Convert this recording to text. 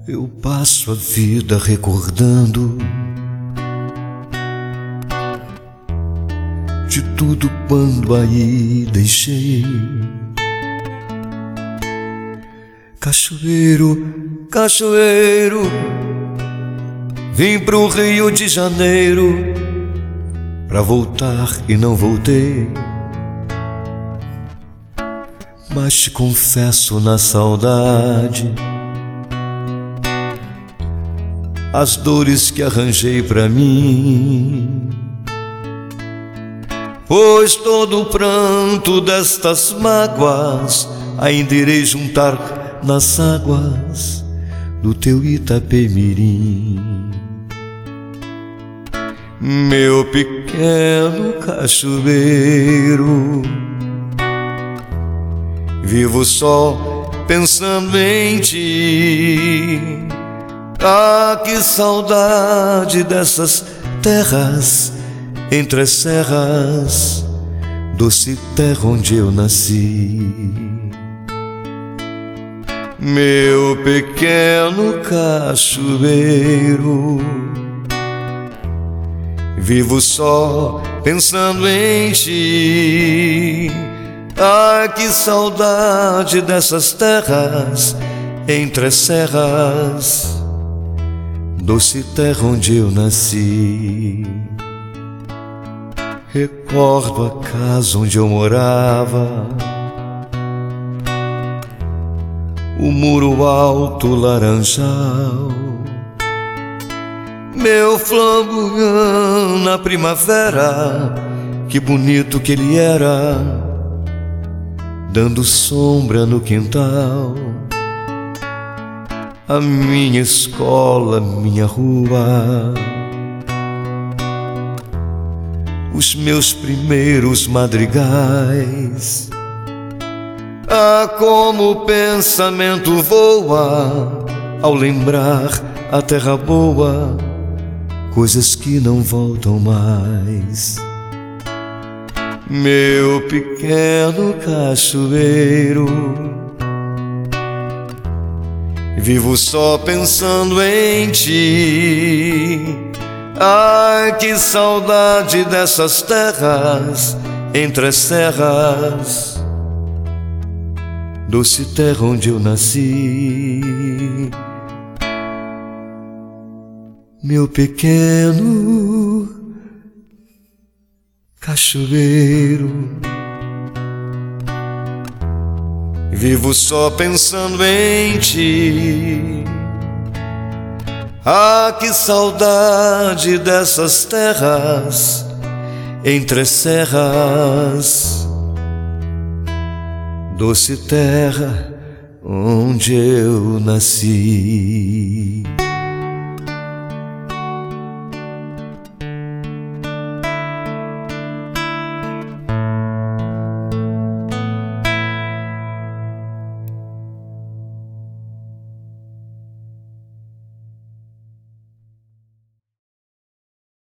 Eu passo a vida recordando de tudo quando aí deixei. Cachoeiro, cachoeiro, vim pro Rio de Janeiro pra voltar e não voltei. Mas te confesso na saudade as dores que arranjei pra mim, pois todo o pranto destas mágoas ainda irei juntar nas águas do teu Itapemirim. Meu pequeno cachoeiro, vivo só pensando em ti. Ah, que saudade dessas terras entre as serras, doce terra onde eu nasci. Meu pequeno cachoeiro, vivo só pensando em ti. Ah, que saudade dessas terras entre as serras, doce terra onde eu nasci. Recordo a casa onde eu morava, o muro alto laranjal, meu flamboyant na primavera, que bonito que ele era, dando sombra no quintal. A minha escola, minha rua, os meus primeiros madrigais. Ah, como o pensamento voa ao lembrar a terra boa, coisas que não voltam mais. Meu pequeno cachoeiro, vivo só pensando em ti. Ai, que saudade dessas terras entre as serras, doce terra onde eu nasci. Meu pequeno cachoeiro, vivo só pensando em ti. Ah, que saudade dessas terras entre as serras, doce terra onde eu nasci.